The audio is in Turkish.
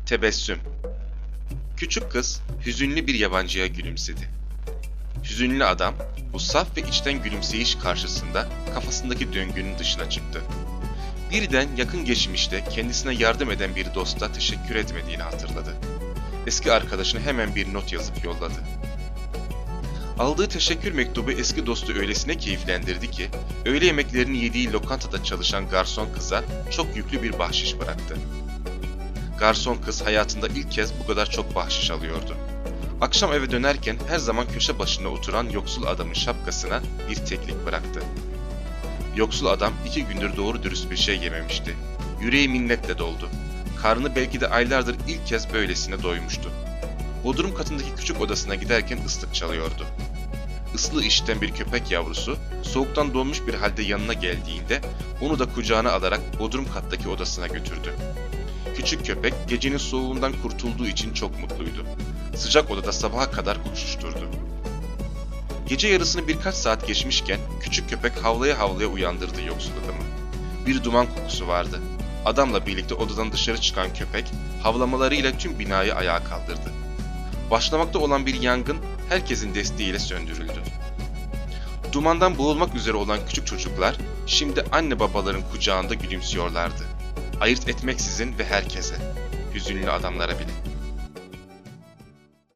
Tebessüm. Küçük kız hüzünlü bir yabancıya gülümsedi. Hüzünlü adam bu saf ve içten gülümseyiş karşısında kafasındaki döngünün dışına çıktı. Birden yakın geçmişte kendisine yardım eden bir dosta teşekkür etmediğini hatırladı. Eski arkadaşına hemen bir not yazıp yolladı. Aldığı teşekkür mektubu eski dostu öylesine keyiflendirdi ki, öğle yemeklerini yediği lokantada çalışan garson kıza çok yüklü bir bahşiş bıraktı. Garson kız hayatında ilk kez bu kadar çok bahşiş alıyordu. Akşam eve dönerken her zaman köşe başında oturan yoksul adamın şapkasına bir teklik bıraktı. Yoksul adam 2 gündür doğru dürüst bir şey yememişti. Yüreği minnetle doldu. Karnı belki de aylardır ilk kez böylesine doymuştu. Bodrum katındaki küçük odasına giderken ıslık çalıyordu. Islığı işiten bir köpek yavrusu, soğuktan donmuş bir halde yanına geldiğinde onu da kucağına alarak bodrum kattaki odasına götürdü. Küçük köpek gecenin soğuğundan kurtulduğu için çok mutluydu. Sıcak odada sabaha kadar koşuşturdu. Gece yarısını birkaç saat geçmişken küçük köpek havlaya havlaya uyandırdı yoksul adamı. Bir duman kokusu vardı. Adamla birlikte odadan dışarı çıkan köpek havlamalarıyla tüm binayı ayağa kaldırdı. Başlamakta olan bir yangın herkesin desteğiyle söndürüldü. Dumandan boğulmak üzere olan küçük çocuklar şimdi anne babaların kucağında gülümsüyorlardı. Ayırt etmeksizin ve herkese, hüzünlü adamlara bile.